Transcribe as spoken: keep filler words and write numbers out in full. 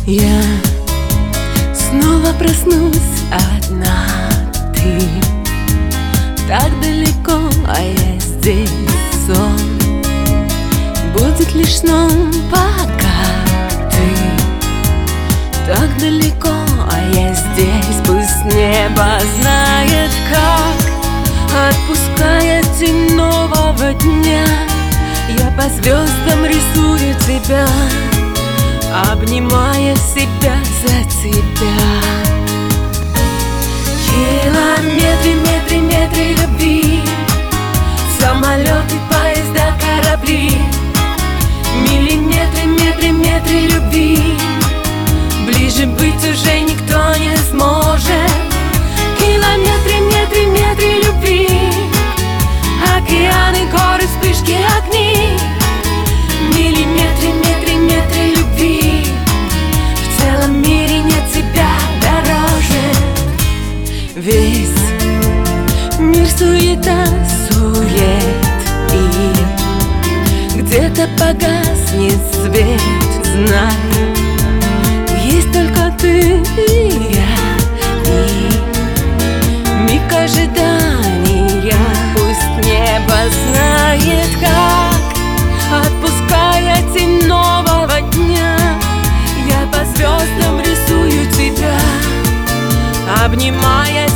Я снова проснусь одна, ты так далеко, а я здесь. Сон будет лишь сном, пока ты так далеко, а я здесь. Пусть небо знает, как, отпуская тень нового дня, я по звездам рисую тебя, обнимая себя за тебя. Километры, метры, метры любви, самолеты, поезда, корабли, миллиметры, метры, метры любви. Ближе быть уже никто не сможет. Километры, метры, метры любви, океаны, горы, вспышки, огни, миллиметры, метры, метры любви. В целом мире нет тебя дороже. Весь мир суета, сует, и где-то погаснет свет. Знай, есть только ты и я, и миг ожидания. Пусть небо знает, как, отпуская тень нового дня, я по звездам рисую тебя, обнимая